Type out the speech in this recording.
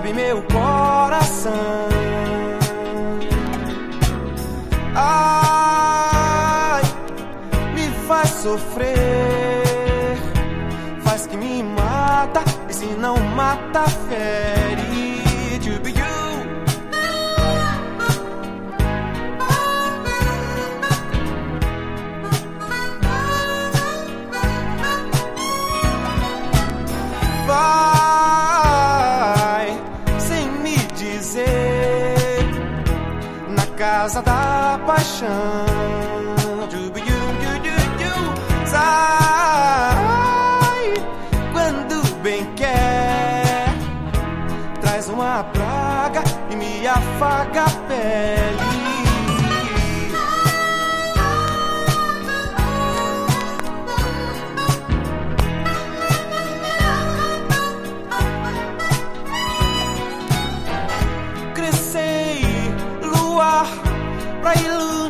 sabe meu coração. Ai, me faz sofrer, faz que me mata, e se não mata, fere. To be you. Vai sem me dizer, na casa da paixão. Sai quando bem quer, traz uma praga e me afaga a pele. Pra iluminar